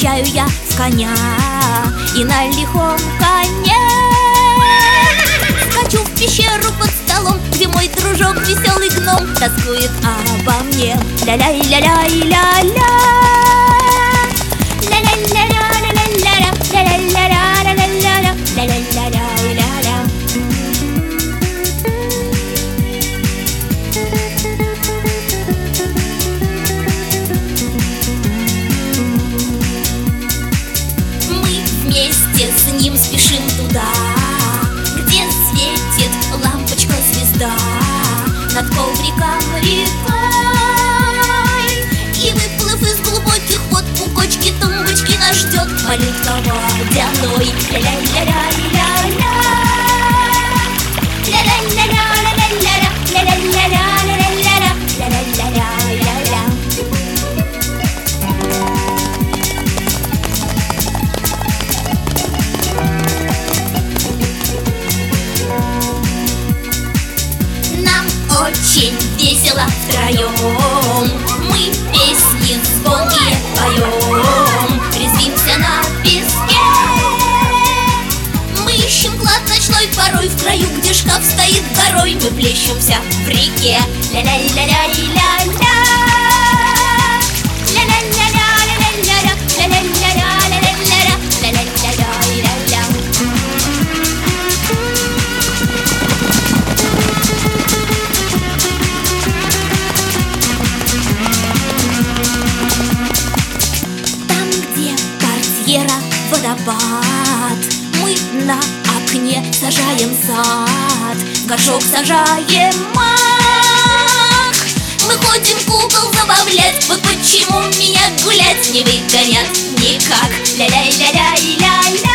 превращаю я в коня, и на лихом коне скачу в пещеру под столом, где мой дружок, веселый гном, тоскует обо мне. Ля-ля-ля-ля-ля-ля-ля, ля-ля-ля-ля-ля-ля-ля, ля-ля-ля-ля-ля-ля-ля, ля-ля-ля-ля-ля-ля. Мы вместе с ним спешим туда, где светит лампочка звезда над ковриком рекой. И выплыв из глубоких вод, у кочки тумбочки нас ждет малютка водяной. Ля-ля-ля-ля-ля-ля, ля-ля-ля-ля-ля-ля-ля, ля-ля-ля-ля-ля-ля-ля, ля-ля-ля-ля-ля-ля. Нам очень весело втроем, мы песни звонкие поем, резвимся на песке. Мы ищем клад ночной порой в краю, где шкаф стоит горой. Мы плещемся в реке. Ля-ля-ля-ля-ля-ля, ля-ля-ля-ля-ля-ля-ля, ля-ля-ля-ля-ля-ля-ля, ля-ля-ля-ля-ля-ля. Там, где портьера, водопад, мы на окне сажаем сад, в горшок сажаем мах. Мы ходим кукол забавлять, вот почему меня гулять не выгонят никак. Ля-ля-ля-ля-ля-ля.